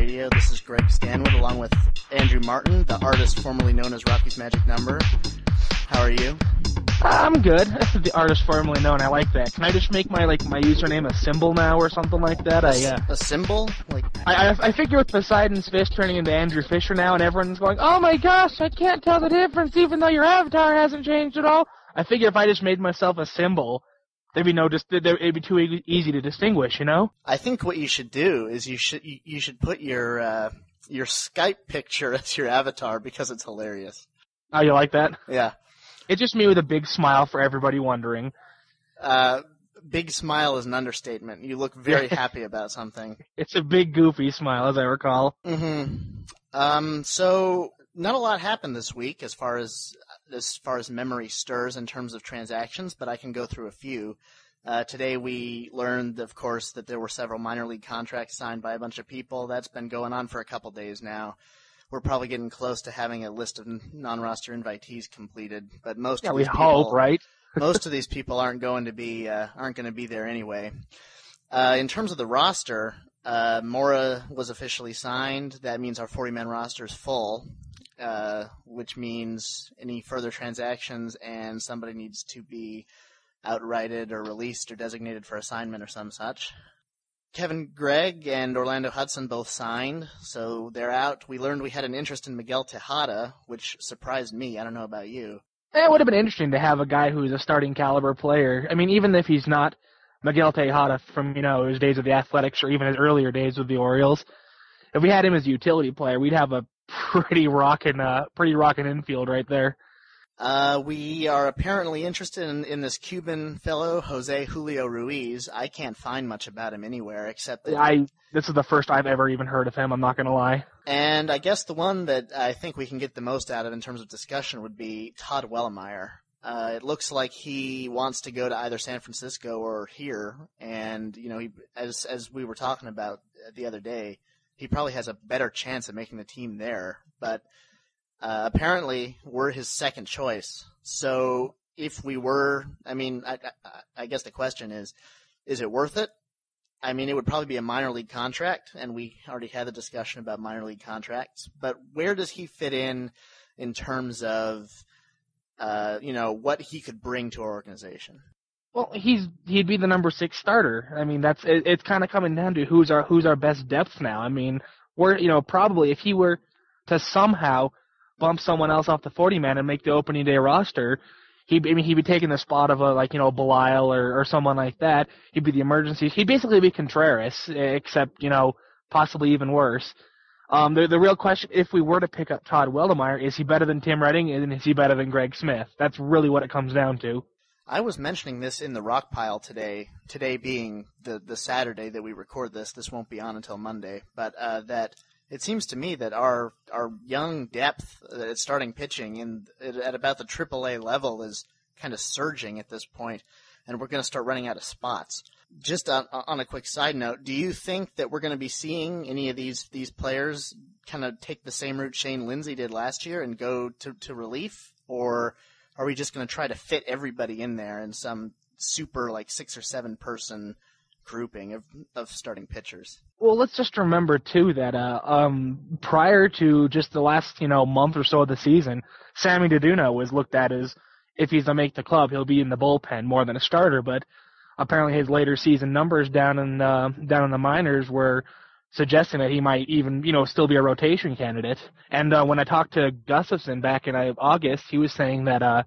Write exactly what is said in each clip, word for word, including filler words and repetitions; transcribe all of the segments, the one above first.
Radio. This is Greg Stanwood along with Andrew Martin, the artist formerly known as Rocky's Magic Number. How are you? I'm good. The artist formerly known. I like that. Can I just make my like my username a symbol now or something like that? A, I, uh, a symbol? Like I, I I figure with Poseidon's Fist turning into Andrew Fisher now, and everyone's going, "Oh my gosh, I can't tell the difference, even though your avatar hasn't changed at all." I figure if I just made myself a symbol, there'd be no dis- it'd be too e- easy to distinguish, you know? I think what you should do is you should you, you should put your uh, your Skype picture as your avatar because it's hilarious. Oh, you like that? Yeah. It's just me with a big smile for everybody wondering. Uh, big smile is an understatement. You look very happy about something. It's a big goofy smile, as I recall. Mm-hmm. Um. So not a lot happened this week as far as as far as memory stirs in terms of transactions, but I can go through a few. Uh, today we learned, of course, that there were several minor league contracts signed by a bunch of people. That's been going on for a couple days now. We're probably getting close to having a list of non-roster invitees completed, but most yeah, of we these people, hope, right? most of these people aren't going to be uh, aren't going to be there anyway. Uh, in terms of the roster, uh, Mora was officially signed. That means our forty-man roster is full. Uh, which means any further transactions and somebody needs to be outrighted or released or designated for assignment or some such. Kevin Gregg and Orlando Hudson both signed, so they're out. We learned we had an interest in Miguel Tejada, which surprised me. I don't know about you. It would have been interesting to have a guy who's a starting caliber player. I mean, even if he's not Miguel Tejada from, you know, his days with the Athletics or even his earlier days with the Orioles, if we had him as a utility player, we'd have a pretty rockin', uh, pretty rockin' infield right there. Uh, we are apparently interested in, in this Cuban fellow, Jose Julio Ruiz. I can't find much about him anywhere except that... I, this is the first I've ever even heard of him, I'm not gonna lie. And I guess the one that I think we can get the most out of in terms of discussion would be Todd Wellemeyer. Uh, it looks like he wants to go to either San Francisco or here, and, you know, he, as, as we were talking about the other day, he probably has a better chance of making the team there, but uh, apparently we're his second choice. So if we were, I mean, I, I, I guess the question is, is it worth it? I mean, it would probably be a minor league contract, and we already had the discussion about minor league contracts, but where does he fit in in terms of, uh, you know, what he could bring to our organization? Well, he's he'd be the number six starter. I mean, that's it, it's kind of coming down to who's our who's our best depth now. I mean, we're you know probably if he were to somehow bump someone else off the forty man and make the opening day roster, he I mean he'd be taking the spot of a like you know Belial or or someone like that. He'd be the emergency. He'd basically be Contreras, except you know possibly even worse. Um, the the real question, if we were to pick up Todd Wellemeyer, is he better than Tim Redding and is he better than Greg Smith? That's really what it comes down to. I was mentioning this in the rock pile today, today being the, the Saturday that we record this. This won't be on until Monday, but uh, that it seems to me that our our young depth at starting pitching in at about the triple A level is kind of surging at this point, and we're going to start running out of spots. Just on, on a quick side note, do you think that we're going to be seeing any of these these players kind of take the same route Shane Lindsay did last year and go to, to relief, or are we just going to try to fit everybody in there in some super, like, six or seven person grouping of, of starting pitchers? Well, let's just remember, too, that uh, um, prior to just the last, you know, month or so of the season, Sammy Deduno was looked at as, if he's to make the club, he'll be in the bullpen more than a starter, but apparently his later season numbers down in, uh, down in the minors were suggesting that he might even, you know, still be a rotation candidate. And uh, when I talked to Gustafson back in uh, August, he was saying that, uh,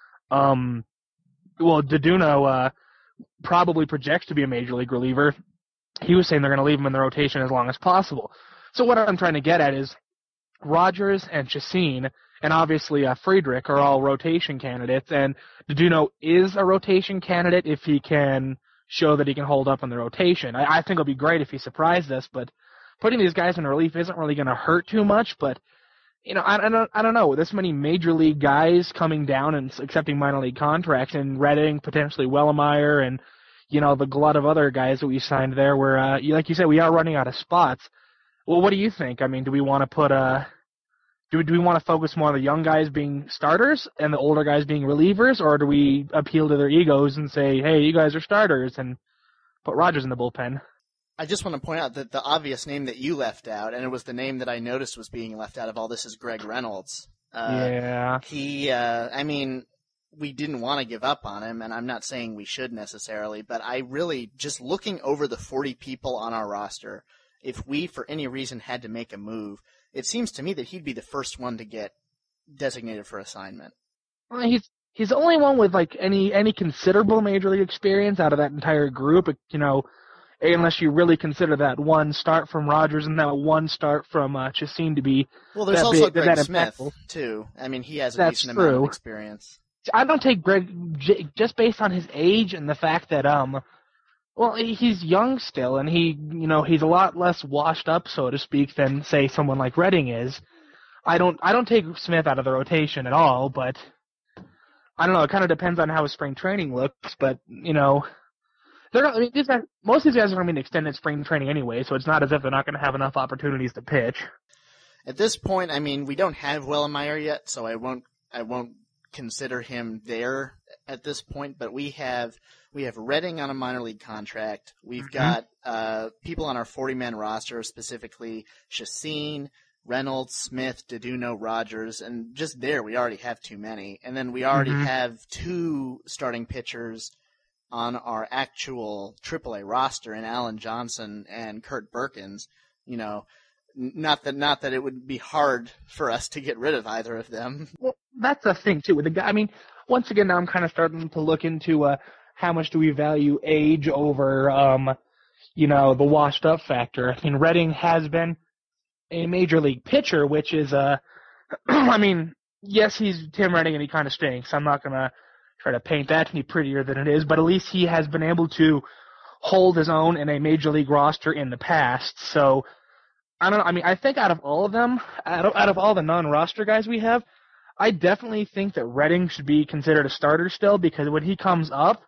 um, well, Deduno uh, probably projects to be a major league reliever. He was saying they're going to leave him in the rotation as long as possible. So what I'm trying to get at is Rogers and Chacin and obviously uh, Friedrich are all rotation candidates, and Deduno is a rotation candidate if he can show that he can hold up in the rotation. I, I think it'll be great if he surprised us, but putting these guys in relief isn't really going to hurt too much. But, you know, I, I, don't, I don't know. With this many major league guys coming down and accepting minor league contracts, and Redding, potentially Wellemeyer, and, you know, the glut of other guys that we signed there, where, uh, like you said, we are running out of spots. Well, what do you think? I mean, do we want to put a... Do, do we want to focus more on the young guys being starters and the older guys being relievers, or do we appeal to their egos and say, hey, you guys are starters, and put Rogers in the bullpen? I just want to point out that the obvious name that you left out, and it was the name that I noticed was being left out of all this, is Greg Reynolds. Uh, yeah. He, uh, I mean, we didn't want to give up on him, and I'm not saying we should necessarily, but I really, just looking over the forty people on our roster, if we, for any reason, had to make a move, it seems to me that he'd be the first one to get designated for assignment. Well, he's he's the only one with like any any considerable major league experience out of that entire group. You know, unless you really consider that one start from Rogers and that one start from uh, Chacin to be well, there's that also big, Greg that Smith impactful. too. I mean, he has a That's decent true. amount of experience. I don't take Greg j- just based on his age and the fact that um, well, he's young still, and he you know he's a lot less washed up, so to speak, than say someone like Redding is. I don't I don't take Smith out of the rotation at all, but I don't know. It kind of depends on how his spring training looks, but you know. They're not, I mean, these guys, most of these guys are going to be in extended spring training anyway, so it's not as if they're not going to have enough opportunities to pitch. At this point, I mean, we don't have Wellemeyer yet, so I won't I won't consider him there at this point. But we have we have Redding on a minor league contract. We've Mm-hmm. got uh, people on our forty-man roster, specifically Chacin, Reynolds, Smith, Deduno, Rogers, and just there we already have too many. And then we already Mhm. have two starting pitchers on our actual triple A roster in Alan Johnson and Kurt Berkins. You know, n- not that not that it would be hard for us to get rid of either of them. Well, that's the thing too with the guy. I mean, once again, now I'm kind of starting to look into uh, how much do we value age over, um, you know, the washed up factor. I mean, Redding has been a major league pitcher, which is, uh, I mean, yes, he's Tim Redding and he kind of stinks. I'm not gonna try to paint that any prettier than it is, but at least he has been able to hold his own in a major league roster in the past. So I don't know. I mean, I think out of all of them, out of, out of all the non-roster guys we have, I definitely think that Redding should be considered a starter still, because when he comes up,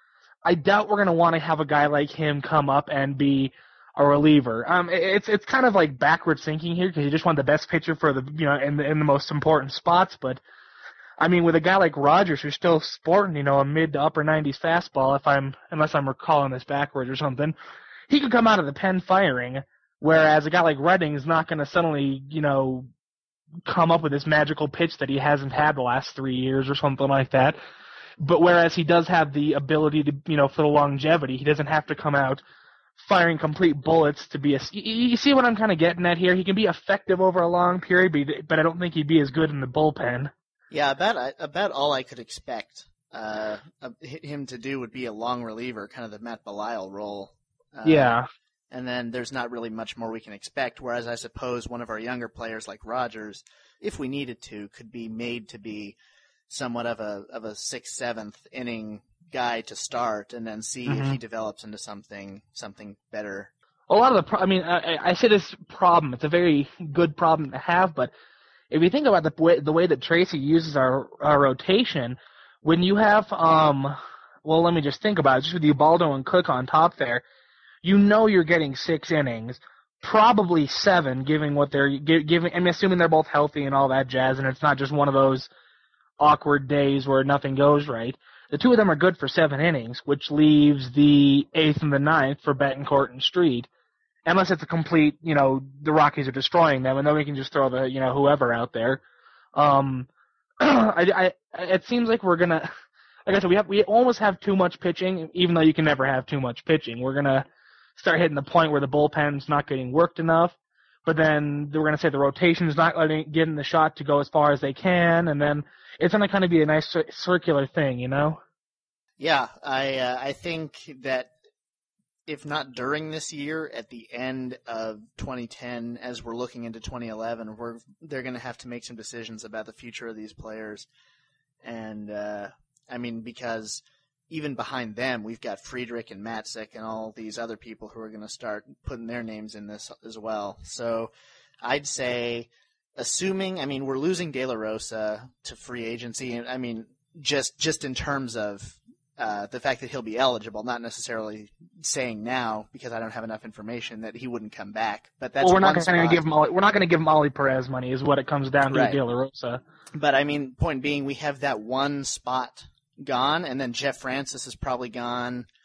I doubt we're going to want to have a guy like him come up and be a reliever. Um, it's it's kind of like backwards thinking here, because you just want the best pitcher for the you know in the in the most important spots, but. I mean, with a guy like Rogers who's still sporting, you know, a mid to upper nineties fastball, if I'm, unless I'm recalling this backwards or something, he could come out of the pen firing, whereas a guy like Redding is not going to suddenly, you know, come up with this magical pitch that he hasn't had the last three years or something like that. But whereas he does have the ability to, you know, for the longevity, he doesn't have to come out firing complete bullets to be a, you see what I'm kind of getting at here? He can be effective over a long period, but, but I don't think he'd be as good in the bullpen. Yeah, about about all I could expect uh, him to do would be a long reliever, kind of the Matt Belisle role. Uh, Yeah. And then there's not really much more we can expect, whereas I suppose one of our younger players like Rogers, if we needed to, could be made to be somewhat of a of a sixth, seventh inning guy to start, and then see Mhm. if he develops into something something better. A lot of the, pro- I mean, I, I say this problem. It's a very good problem to have, but if you think about the way the way that Tracy uses our, our rotation, when you have, um, well, let me just think about it. Just with Ubaldo and Cook on top there, you know you're getting six innings, probably seven, giving what they're giving. I'm assuming they're both healthy and all that jazz, and it's not just one of those awkward days where nothing goes right. The two of them are good for seven innings, which leaves the eighth and the ninth for Betancourt and Street. Unless it's a complete, you know, the Rockies are destroying them, and then we can just throw the, you know, whoever out there. Um, I, I, it seems like we're gonna, like I said, we have, we almost have too much pitching, even though you can never have too much pitching. We're gonna start hitting the point where the bullpen's not getting worked enough, but then we're gonna say the rotation's not letting, getting the shot to go as far as they can, and then it's gonna kind of be a nice cir- circular thing, you know? Yeah, I uh, I think that if not during this year, at the end of twenty ten, as we're looking into twenty eleven, we're they're going to have to make some decisions about the future of these players. And, uh, I mean, because even behind them, we've got Friedrich and Matzik and all these other people who are going to start putting their names in this as well. So I'd say, assuming, I mean, we're losing De La Rosa to free agency, and I mean, just just in terms of Uh, the fact that he'll be eligible, not necessarily saying now because I don't have enough information that he wouldn't come back. But that's well, we're not one going to spot. give him. Ollie, we're not going to give him Ollie Perez money, is what it comes down to. Right. De La Rosa. But I mean, point being, we have that one spot gone, and then Jeff Francis is probably gone,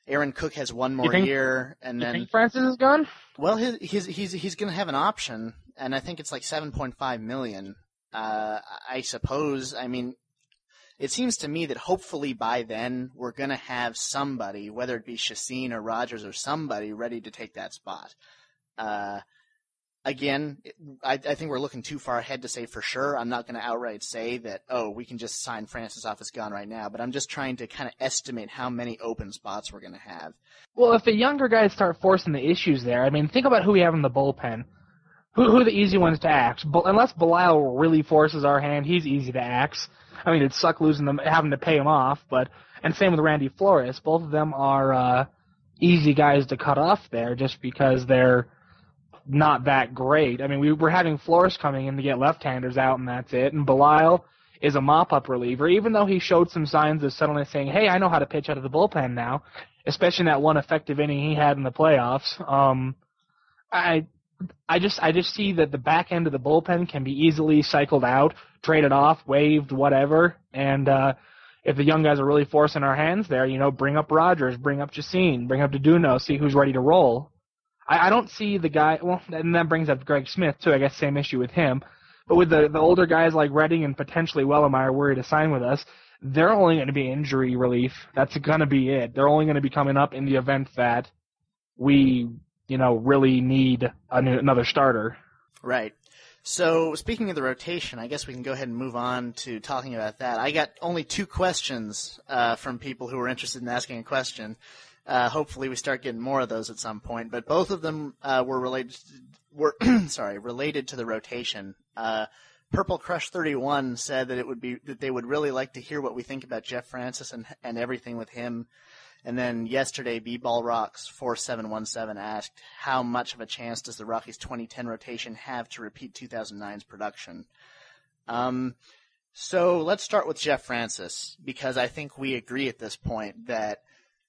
Aaron Cook has one more think, year, and you then think Francis is gone? Well, his, he's he's he's going to have an option, and I think it's like seven point five million. Uh, I suppose. I mean, it seems to me that hopefully by then we're going to have somebody, whether it be Chacin or Rogers or somebody, ready to take that spot. Uh, again, I, I think we're looking too far ahead to say for sure. I'm not going to outright say that, oh, we can just sign Francis off as gone right now, but I'm just trying to kind of estimate how many open spots we're going to have. Well, if the younger guys start forcing the issues there, I mean, think about who we have in the bullpen. Who, who are the easy ones to axe? But unless Belisle really forces our hand, he's easy to axe. I mean, it'd suck losing them, having to pay him off, but, and same with Randy Flores. Both of them are, uh, easy guys to cut off there just because they're not that great. I mean, we were having Flores coming in to get left-handers out, and that's it. And Belisle is a mop-up reliever, even though he showed some signs of suddenly saying, hey, I know how to pitch out of the bullpen now, especially in that one effective inning he had in the playoffs. Um, I, I just, I just see that the back end of the bullpen can be easily cycled out, traded off, waived, whatever. And uh, if the young guys are really forcing our hands there, you know, bring up Rogers, bring up Chacin, bring up DeDuno, see who's ready to roll. I, I don't see the guy, well, and that brings up Greg Smith, too. I guess same issue with him. But with the, the older guys like Redding and potentially Wellemeyer worried to sign with us, they're only going to be injury relief. That's going to be it. They're only going to be coming up in the event that we, you know, really need a new, another starter. Right. So speaking of the rotation, I guess we can go ahead and move on to talking about that. I got only two questions uh, from people who were interested in asking a question. Uh, hopefully we start getting more of those at some point. But both of them uh, were related to, were sorry related to the rotation. Uh, Purple Crush thirty-one said that it would be that they would really like to hear what we think about Jeff Francis and and everything with him. And then yesterday, B-Ball Rocks four seven one seven asked, how much of a chance does the Rockies twenty ten rotation have to repeat two thousand nine's production? Um, so let's start with Jeff Francis, because I think we agree at this point that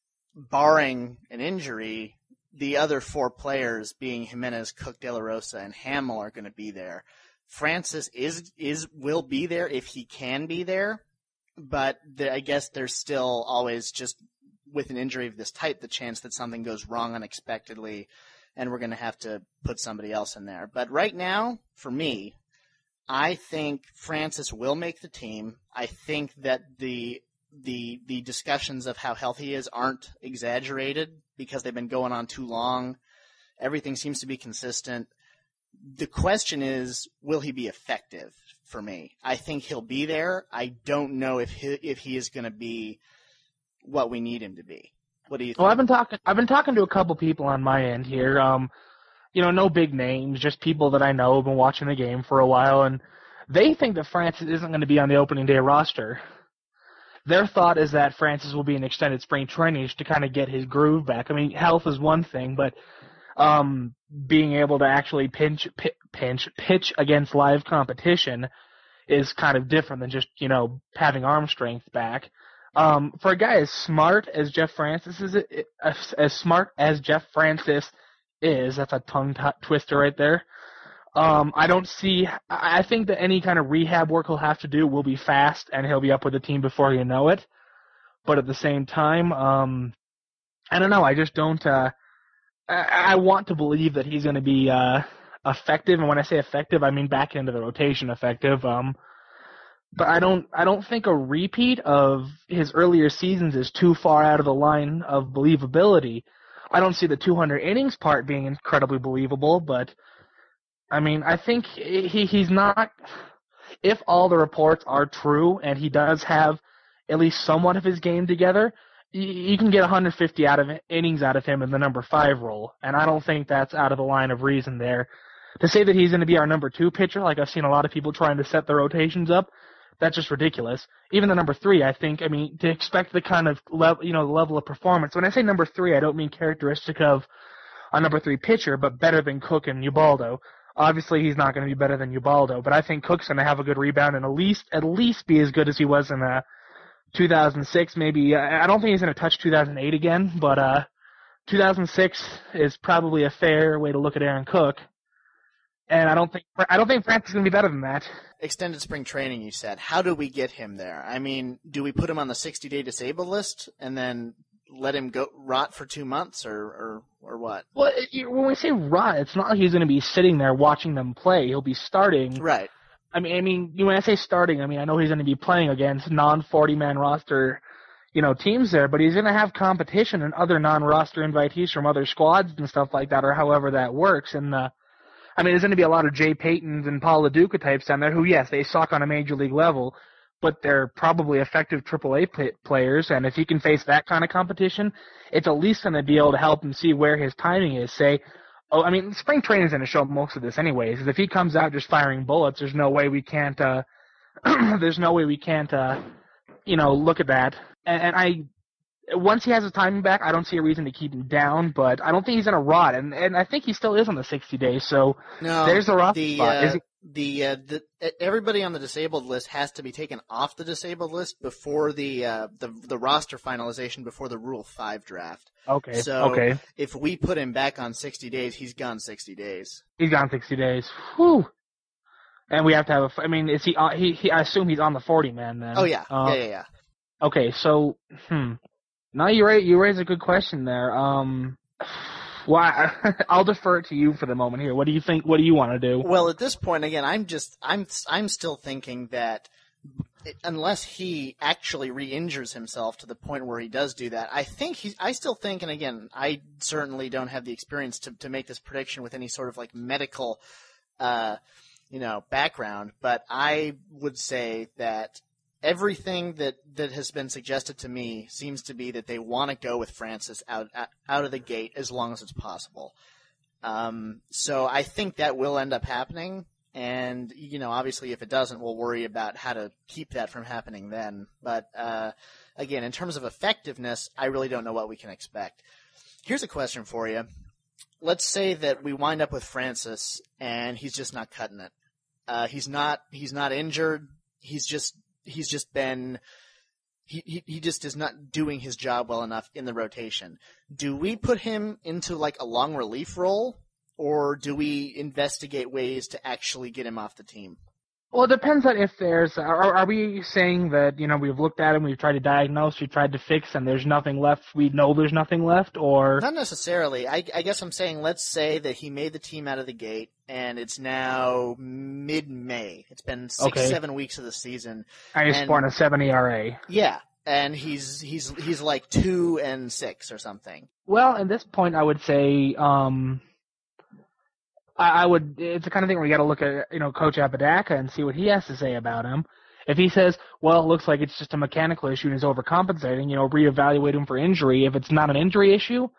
barring an injury, the other four players, being Jimenez, Cook, De La Rosa, and Hamill, are going to be there. Francis is is will be there if he can be there, but the, I guess there's still always, just with an injury of this type, the chance that something goes wrong unexpectedly, and we're going to have to put somebody else in there. But right now, for me, I think Francis will make the team. I think that the the the discussions of how healthy he is aren't exaggerated because they've been going on too long. Everything seems to be consistent. The question is, will he be effective for me? I think he'll be there. I don't know if he, if he is going to be what we need him to be. What do you think? Well, I've been talking I've been talking to a couple people on my end here. Um, you know, no big names, just people that I know have been watching the game for a while, and they think that Francis isn't going to be on the opening day roster. Their thought is that Francis will be in extended spring training to kind of get his groove back. I mean, health is one thing, but um, being able to actually pinch, p- pinch, pitch against live competition is kind of different than just, you know, having arm strength back. Um, for a guy as smart as Jeff Francis is, as, as smart as Jeff Francis is, that's a tongue t- twister right there. Um, I don't see, I think that any kind of rehab work he'll have to do will be fast, and he'll be up with the team before you know it. But at the same time, um, I don't know, I just don't, uh, I, I want to believe that he's going to be, uh, effective, and when I say effective, I mean back into the rotation effective, um, but I don't, I don't think a repeat of his earlier seasons is too far out of the line of believability. I don't see the two hundred innings part being incredibly believable, but I mean, I think he he's not, if all the reports are true and he does have at least somewhat of his game together, you, you can get one hundred fifty out of innings out of him in the number five role, and I don't think that's out of the line of reason there. To say that he's going to be our number two pitcher, like I've seen a lot of people trying to set the rotations up, that's just ridiculous. Even the number three, I think, I mean, to expect the kind of level, you know, the level of performance. When I say number three, I don't mean characteristic of a number three pitcher, but better than Cook and Ubaldo. Obviously, he's not going to be better than Ubaldo, but I think Cook's going to have a good rebound and at least at least be as good as he was in uh, two thousand six. Maybe I don't think he's going to touch two thousand eight again, but uh, two thousand six is probably a fair way to look at Aaron Cook. And I don't think I don't think Francis is going to be better than that. Extended spring training, you said. How do we get him there? I mean, do we put him on the sixty-day disabled list and then let him go rot for two months or or, or what? Well, it, when we say rot, it's not like he's going to be sitting there watching them play. He'll be starting. Right. I mean, I mean, when I say starting, I mean I know he's going to be playing against non forty man roster, you know, teams there, but he's going to have competition and other non-roster invitees from other squads and stuff like that, or however that works. And uh, I mean, there's going to be a lot of Jay Paytons and Paul LaDuca types down there who, yes, they suck on a major league level, but they're probably effective triple A play- players. And if he can face that kind of competition, it's at least going to be able to help him see where his timing is. Say, oh, I mean, spring training is going to show most of this anyways. Is if he comes out just firing bullets, there's no way we can't. Uh, there's no way we can't. Uh, you know, look at that. And, and I, once he has his timing back, I don't see a reason to keep him down. But I don't think he's going to rot, and and I think he still is on the sixty days. So no, there's a rough the, spot. Uh, is he- the uh, the everybody on the disabled list has to be taken off the disabled list before the uh, the the roster finalization before the Rule Five draft. Okay. So okay. if we put him back on sixty days, he's gone sixty days. He's gone sixty days. Whew. And we have to have a. I mean, is he? Uh, he, he. I assume he's on the forty man then. Oh yeah, uh, yeah, yeah, yeah. Okay, so hmm. No, you raise you raise a good question there. Um, well, I, I'll defer it to you for the moment here. What do you think? What do you want to do? Well, at this point, again, I'm just I'm I'm still thinking that unless he actually re-injures himself to the point where he does do that, I think he. I still think, and again, I certainly don't have the experience to to make this prediction with any sort of like medical, uh, you know, background, but I would say that everything that, that has been suggested to me seems to be that they want to go with Francis out out of the gate as long as it's possible. Um, so I think that will end up happening. And, you know, obviously if it doesn't, we'll worry about how to keep that from happening then. But, uh, again, in terms of effectiveness, I really don't know what we can expect. Here's a question for you. Let's say that we wind up with Francis and he's just not cutting it. Uh, he's not, he's not injured. He's just, he's just been, he, he, he just is not doing his job well enough in the rotation. Do we put him into like a long relief role, or do we investigate ways to actually get him off the team? Well, it depends on if there's. Are, are we saying that, you know, we've looked at him, we've tried to diagnose, we've tried to fix, and there's nothing left? We know there's nothing left, or not necessarily. I, I guess I'm saying, let's say that he made the team out of the gate, and it's now mid-May. It's been six, okay. seven weeks of the season. And he's scoring a seven E R A. Yeah, and he's he's he's like two and six or something. Well, at this point, I would say. Um, I would. It's the kind of thing where you got to look at, you know, Coach Apodaca and see what he has to say about him. If he says, "Well, it looks like it's just a mechanical issue and he's overcompensating," you know, reevaluate him for injury. If it's not an injury issue,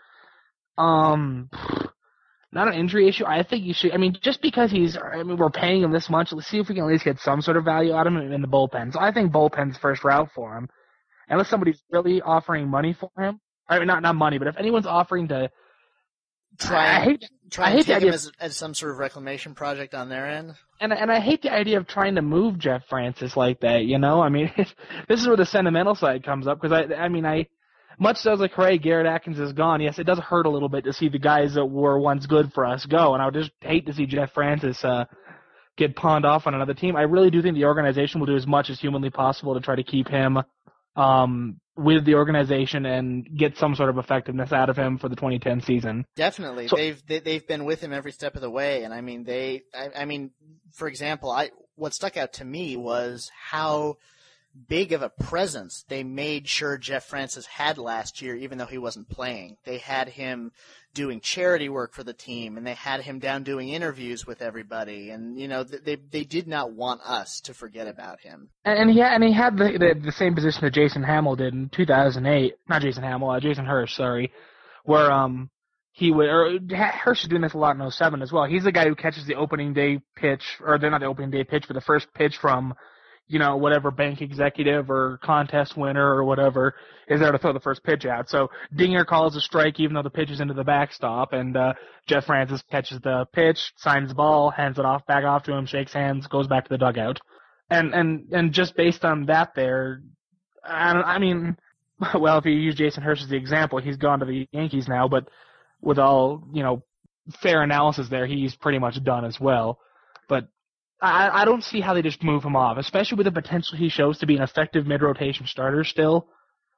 um, not an injury issue, I think you should. I mean, just because he's, I mean, we're paying him this much, let's see if we can at least get some sort of value out of him in the bullpen. So I think bullpen's first route for him, unless somebody's really offering money for him. I mean, not not money, but if anyone's offering to. Try, I hate, try I and hate take the him idea as, as some sort of reclamation project on their end. And and I hate the idea of trying to move Jeff Francis like that. You know, I mean, this is where the sentimental side comes up because I I mean I, much as like hooray, Garrett Atkins is gone. Yes, it does hurt a little bit to see the guys that were once good for us go, and I would just hate to see Jeff Francis uh, get pawned off on another team. I really do think the organization will do as much as humanly possible to try to keep him um, with the organization and get some sort of effectiveness out of him for the twenty ten season. Definitely, so, they've they, they've been with him every step of the way, and I mean they, I, I mean, for example, I what stuck out to me was how big of a presence they made sure Jeff Francis had last year, even though he wasn't playing. They had him doing charity work for the team, and they had him down doing interviews with everybody, and you know they they did not want us to forget about him. And he had, and he had the, the the same position that Jason Hamill did in two thousand eight. Not Jason Hamill, uh, Jason Hirsch, sorry, where um he would or Hirsch is doing this a lot in oh seven as well. He's the guy who catches the opening day pitch, or they're not the opening day pitch, but the first pitch from, you know, whatever bank executive or contest winner or whatever is there to throw the first pitch out. So Dinger calls a strike even though the pitch is into the backstop, and uh, Jeff Francis catches the pitch, signs the ball, hands it off, back off to him, shakes hands, goes back to the dugout. And and and just based on that there, I, don't, I mean, well, if you use Jason Hirsch as the example, he's gone to the Yankees now, but with all, you know, fair analysis there, he's pretty much done as well. But I, I don't see how they just move him off, especially with the potential he shows to be an effective mid-rotation starter still.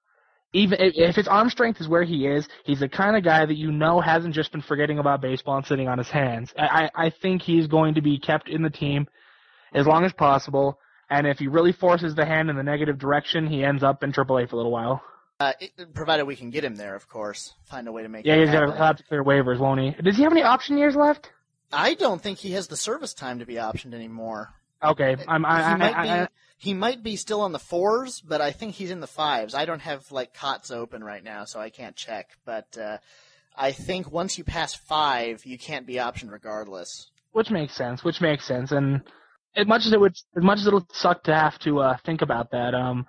even if, if his arm strength is where he is, he's the kind of guy that you know hasn't just been forgetting about baseball and sitting on his hands. I, I think he's going to be kept in the team as long as possible, and if he really forces the hand in the negative direction, he ends up in triple A for a little while. Uh, it, provided we can get him there, of course. Find a way to make yeah, it happen. Yeah, he's got to clear waivers, won't he? Does he have any option years left? I don't think he has the service time to be optioned anymore. Okay, I'm, I, he I, might I, be. I, He might be still on the fours, but I think he's in the fives. I don't have like cots open right now, so I can't check. But uh, I think once you pass five, you can't be optioned regardless. Which makes sense. Which makes sense. And as much as it would, as much as it'll suck to have to uh, think about that, um,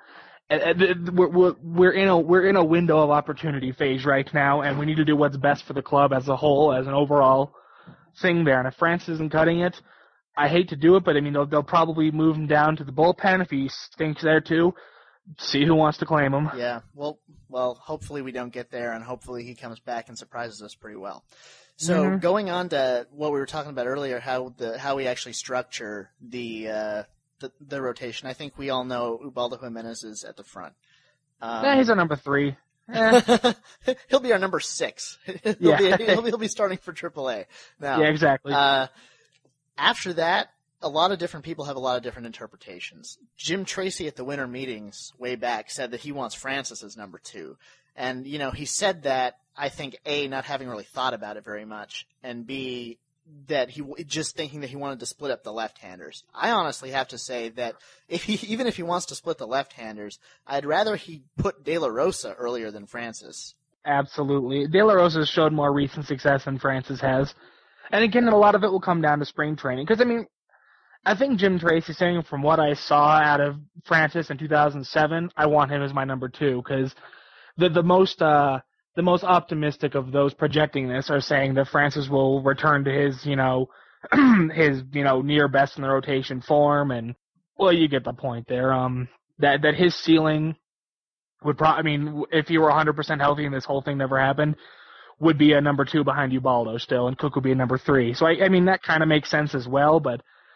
we're we're in a we're in a window of opportunity phase right now, and we need to do what's best for the club as a whole, as an overall thing there. And if France isn't cutting it, I hate to do it, but I mean they'll they'll probably move him down to the bullpen if he stinks there too. See who wants to claim him. Yeah, well, well, hopefully we don't get there, and hopefully he comes back and surprises us pretty well. So mm-hmm. going on to what we were talking about earlier, how the how we actually structure the uh, the, the rotation. I think we all know Ubaldo Jimenez is at the front. Um, yeah, he's a number three. Eh. He'll be our number six. he'll, yeah. be, he'll, he'll be starting for triple A. Now, yeah, exactly. Uh, after that, a lot of different people have a lot of different interpretations. Jim Tracy at the winter meetings way back said that he wants Francis as number two. And, you know, he said that, I think, A, not having really thought about it very much, and B, that he just thinking that he wanted to split up the left-handers. I honestly have to say that if he, even if he wants to split the left-handers, I'd rather he put De La Rosa earlier than Francis. Absolutely. De La Rosa has showed more recent success than Francis has. And again, a lot of it will come down to spring training. Because, I mean, I think Jim Tracy saying from what I saw out of Francis in two thousand seven, I want him as my number two. Because the, the most, uh, the most optimistic of those projecting this are saying that Francis will return to his, you know, his, you know, near best in the rotation form. And, well, you get the point there. Um, that, that his ceiling would probably, I mean, if he were one hundred percent healthy and this whole thing never happened, would be a number two behind Ubaldo still, and Cook would be a number three. So, I, I mean, that kind of makes sense as well, but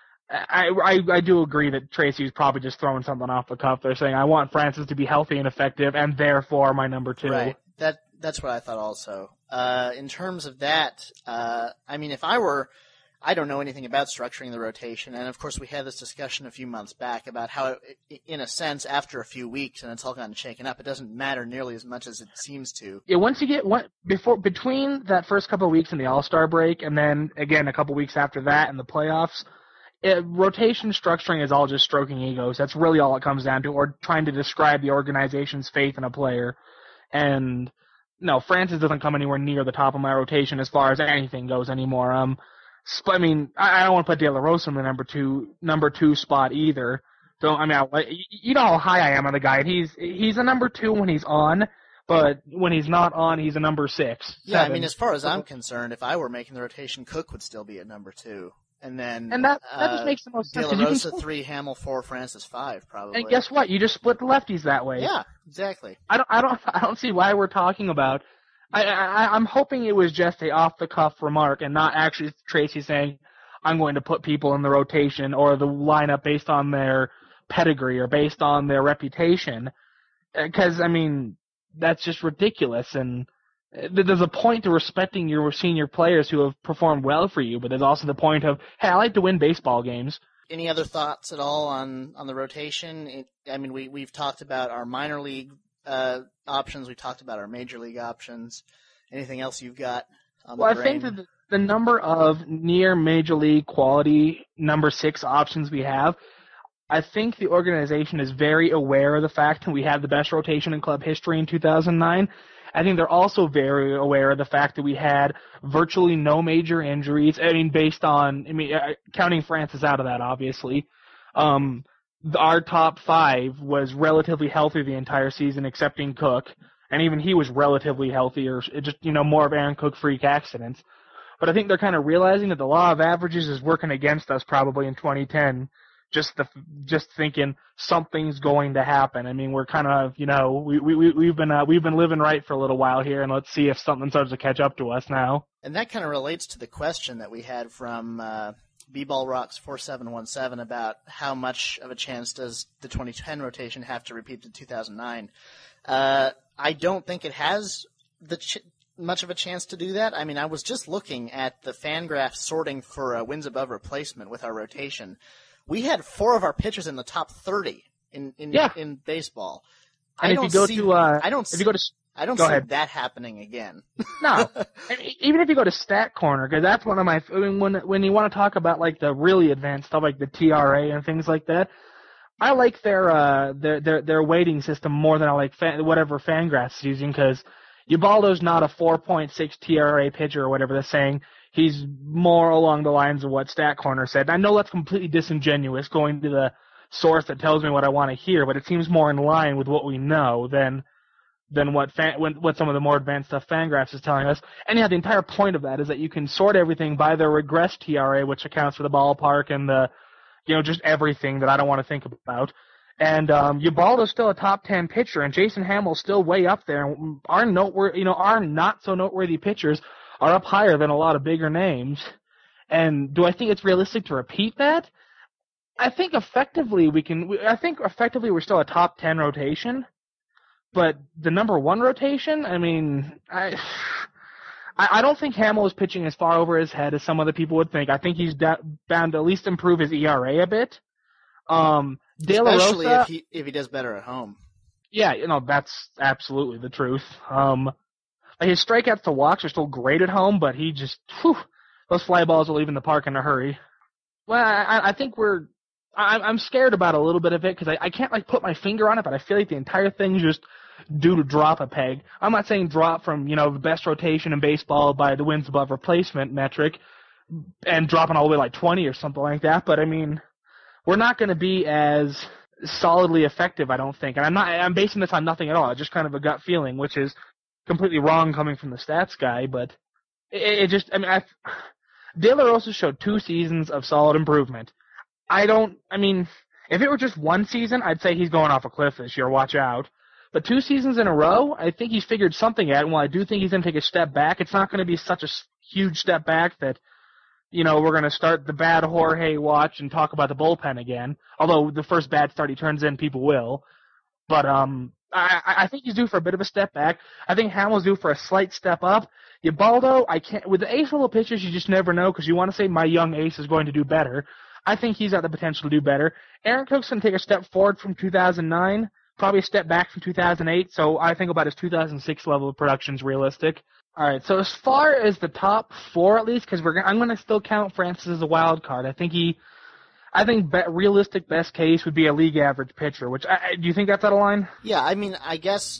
I, I I do agree that Tracy's probably just throwing something off the cuff. They're saying, I want Francis to be healthy and effective, and therefore my number two. Right. That That's what I thought also. Uh, in terms of that, uh, I mean, if I were... I don't know anything about structuring the rotation, and of course we had this discussion a few months back about how, in a sense, after a few weeks and it's all gotten shaken up, it doesn't matter nearly as much as it seems to. Yeah, once you get one before between that first couple of weeks in the All-Star break, and then again a couple of weeks after that in the playoffs, it, rotation structuring is all just stroking egos. That's really all it comes down to, or trying to describe the organization's faith in a player. And no, Francis doesn't come anywhere near the top of my rotation as far as anything goes anymore. Um. I mean, I don't want to put De La Rosa in the number two number two spot either. So I mean, I, you know how high I am on the guy. He's he's a number two when he's on, but when he's not on, he's a number six. Yeah, seven. I mean, as far as I'm concerned, if I were making the rotation, Cook would still be at number two, and then and that that uh, just makes the most sense. De La Rosa three, Hamill four, Francis five, probably. And guess what? You just split the lefties that way. Yeah, exactly. I don't I don't I don't see why we're talking about. I, I, I'm hoping it was just a off-the-cuff remark and not actually Tracy saying, I'm going to put people in the rotation or the lineup based on their pedigree or based on their reputation. Because, I mean, that's just ridiculous. And there's a point to respecting your senior players who have performed well for you, but there's also the point of, hey, I like to win baseball games. Any other thoughts at all on, on the rotation? It, I mean, we, we've talked about our minor league Uh, options. We talked about our major league options. Anything else you've got on the Well, brain? I think that the, the number of near major league quality number six options we have, I think the organization is very aware of the fact that we had the best rotation in club history in two thousand nine. I think they're also very aware of the fact that we had virtually no major injuries. I mean, based on, I mean, counting Francis out of that, obviously. Um, Our top five was relatively healthy the entire season, excepting Cook, and even he was relatively healthy, or just, you know, more of Aaron Cook freak accidents. But I think they're kind of realizing that the law of averages is working against us probably in twenty ten. Just the, just thinking something's going to happen. I mean, we're kind of, you know, we we we've been uh, we've been living right for a little while here, and let's see if something starts to catch up to us now. And that kind of relates to the question that we had from uh, B-Ball Rocks four seven one seven about how much of a chance does the twenty ten rotation have to repeat the two thousand nine. Uh, I don't think it has the ch- much of a chance to do that. I mean, I was just looking at the Fangraph sorting for uh, wins above replacement with our rotation. We had four of our pitchers in the top thirty in in, Yeah. in baseball. And I if don't you go see, to, uh, I don't if see, you go to, I don't go see ahead. that happening again. No, I mean, even if you go to Stat Corner, because that's one of my. I mean, when when you want to talk about like the really advanced stuff, like the T R A and things like that, I like their uh their their their weighting system more than I like fan, whatever Fangraphs is using, because Ubaldo's not a four point six T R A pitcher or whatever they're saying. He's more along the lines of what Stat Corner said. And I know that's completely disingenuous, going to the source that tells me what I want to hear, but it seems more in line with what we know than. than what fan, when, what some of the more advanced stuff Fangraphs is telling us. And yeah, the entire point of that is that you can sort everything by the regress T R A, which accounts for the ballpark and the, you know, just everything that I don't want to think about. And um, Ubaldo's still a top ten pitcher, and Jason Hamill's still way up there. And our noteworthy, you know, our not so noteworthy pitchers are up higher than a lot of bigger names. And do I think it's realistic to repeat that? I think effectively we can. I think effectively we're still a top ten rotation. But the number one rotation, I mean, I I don't think Hamill is pitching as far over his head as some other people would think. I think he's da- bound to at least improve his E R A a bit. Um, De La Especially Rosa, if he if he does better at home. yeah, you know, that's absolutely the truth. Um, like his strikeouts to walks are still great at home, but he just, whew, those fly balls will leave in the park in a hurry. Well, I, I think we're, I, I'm scared about a little bit of it because I, I can't like put my finger on it, but I feel like the entire thing's just due to drop a peg. I'm not saying drop from, you know, the best rotation in baseball by the wins above replacement metric and dropping all the way like twenty or something like that, but I mean, we're not going to be as solidly effective, I don't think. And I'm not, I'm basing this on nothing at all. It's just kind of a gut feeling, which is completely wrong coming from the stats guy, but it, it just, I mean, I, De La Rosa showed two seasons of solid improvement. I don't, I mean, if it were just one season, I'd say he's going off a cliff this year, watch out. But two seasons in a row, I think he's figured something out, and while I do think he's going to take a step back, it's not going to be such a huge step back that, you know, we're going to start the bad Jorge watch and talk about the bullpen again. Although the first bad start he turns in, people will. But um, I, I think he's due for a bit of a step back. I think Hamill's due for a slight step up. Ubaldo, I can't. With the ace level pitchers, you just never know because you want to say my young ace is going to do better. I think he's got the potential to do better. Aaron Cook's going to take a step forward from two thousand nine, probably a step back from two thousand eight. So I think about his two thousand six level of production is realistic. All right, so as far as the top four, at least, because we're I'm going to still count Francis as a wild card. I think he, I think be, realistic best case would be a league average pitcher. Which I, do you think that's out of line? Yeah, I mean, I guess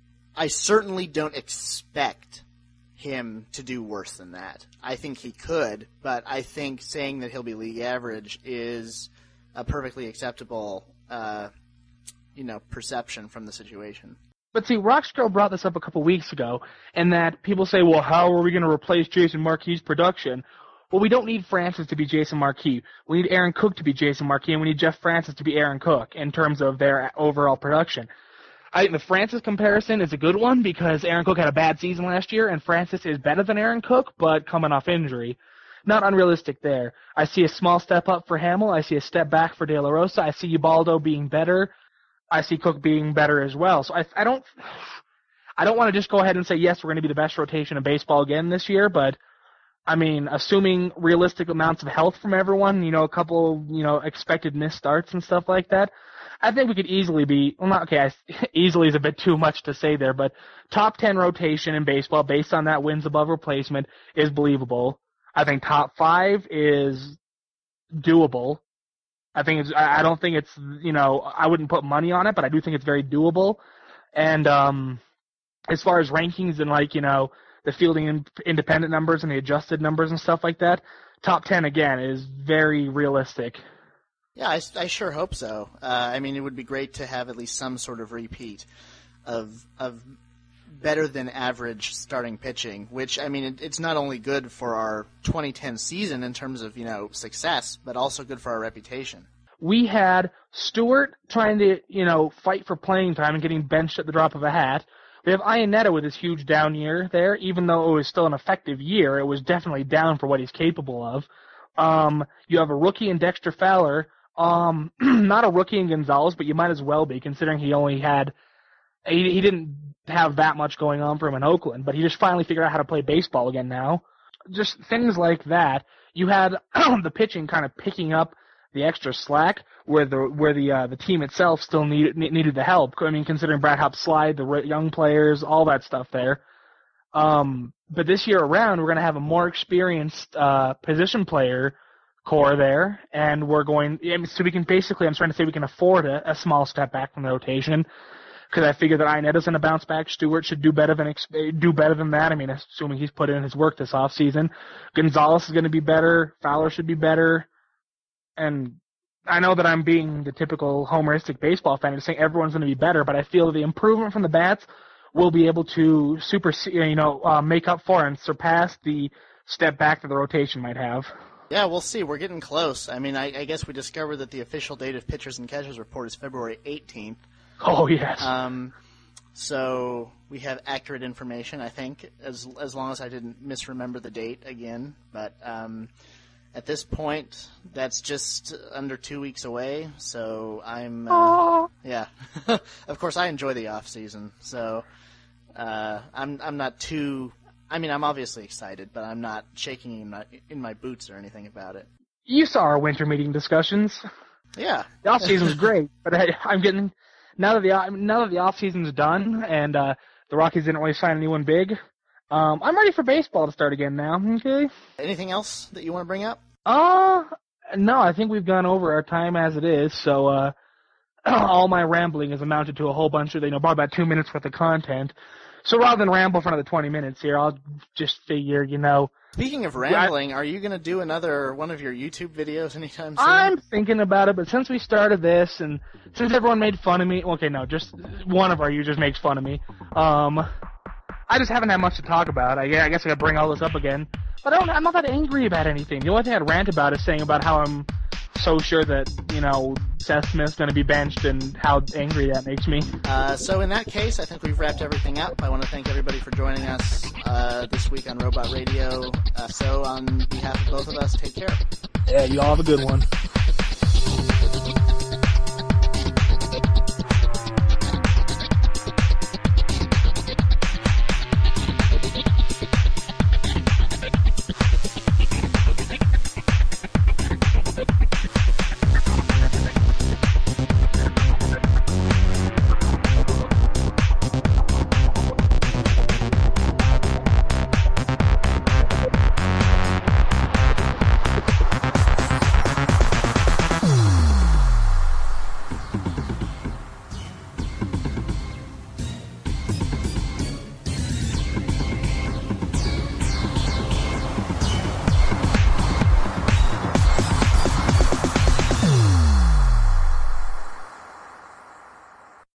I certainly don't expect him to do worse than that. I think he could, but I think saying that he'll be league average is a perfectly acceptable, uh, you know, perception from the situation. But see, Roxgirl brought this up a couple weeks ago, and that people say, well, how are we going to replace Jason Marquis' production? Well, we don't need Francis to be Jason Marquis. We need Aaron Cook to be Jason Marquis, and we need Jeff Francis to be Aaron Cook in terms of their overall production. I think the Francis comparison is a good one because Aaron Cook had a bad season last year, and Francis is better than Aaron Cook, but coming off injury. Not unrealistic there. I see a small step up for Hamill. I see a step back for De La Rosa. I see Ubaldo being better. I see Cook being better as well. So I, I don't, I don't want to just go ahead and say yes, we're going to be the best rotation in baseball again this year. But I mean, assuming realistic amounts of health from everyone, you know, a couple, you know, expected missed starts and stuff like that, I think we could easily be. Well, not okay. I, easily is a bit too much to say there, but top ten rotation in baseball based on that wins above replacement is believable. I think top five is doable. I think it's, I don't think it's, you know, I wouldn't put money on it, but I do think it's very doable. And um, as far as rankings and, like, you know, the fielding independent numbers and the adjusted numbers and stuff like that, top ten, again, is very realistic. Yeah, I, I sure hope so. Uh, I mean, it would be great to have at least some sort of repeat of of better than average starting pitching, which, I mean, it, it's not only good for our twenty ten season in terms of, you know, success, but also good for our reputation. We had Stewart trying to, you know, fight for playing time and getting benched at the drop of a hat. We have Iannetta with his huge down year there. Even though it was still an effective year, it was definitely down for what he's capable of. Um, you have a rookie in Dexter Fowler. Um, not a rookie in Gonzalez, but you might as well be, considering he only had he, he didn't have that much going on for him in Oakland, but he just finally figured out how to play baseball again now. Just things like that. You had the pitching kind of picking up the extra slack where the where the uh, the team itself still needed needed the help. I mean, considering Brad Hop's slide, the young players, all that stuff there. Um, but this year around, we're going to have a more experienced uh, position player core there, and we're going. I mean, so we can basically, I'm trying to say, we can afford a, a small step back from the rotation. Because I figure that Iannetta's going to bounce back. Stewart should do better than do better than that. I mean, assuming he's put in his work this offseason. Gonzalez is going to be better. Fowler should be better. And I know that I'm being the typical homeristic baseball fan and saying everyone's going to be better, but I feel that the improvement from the bats will be able to super, you know, uh, make up for and surpass the step back that the rotation might have. Yeah, we'll see. We're getting close. I mean, I, I guess we discovered that the official date of pitchers and catchers report is February eighteenth. Oh, yes. Um, so we have accurate information, I think, as as long as I didn't misremember the date again. But um, at this point, that's just under two weeks away. So I'm, uh, yeah. Of course, I enjoy the off season, so uh, I'm I'm not too. I mean, I'm obviously excited, but I'm not shaking in my in my boots or anything about it. You saw our winter meeting discussions. Yeah, the off season was great, but I, I'm getting. Now that the now that the off season's done and uh, the Rockies didn't really sign anyone big, um, I'm ready for baseball to start again now. Okay. Anything else that you want to bring up? Uh, no, I think we've gone over our time as it is. So uh, all my rambling has amounted to a whole bunch of, you know, about two minutes worth of content. So rather than ramble for another twenty minutes here, I'll just figure, you know. Speaking of rambling, are you going to do another one of your YouTube videos anytime soon? I'm thinking about it, but since we started this, and since everyone made fun of me, okay, no, just one of our users makes fun of me, um, I just haven't had much to talk about. I, I guess I gotta bring all this up again. But I don't, I'm not that angry about anything. The only thing I'd rant about is saying about how I'm so sure that, you know, Seth Smith's going to be benched and how angry that makes me. Uh, so in that case, I think we've wrapped everything up. I want to thank everybody for joining us uh, this week on Robot Radio. Uh, so on behalf of both of us, take care. Yeah, you all have a good one.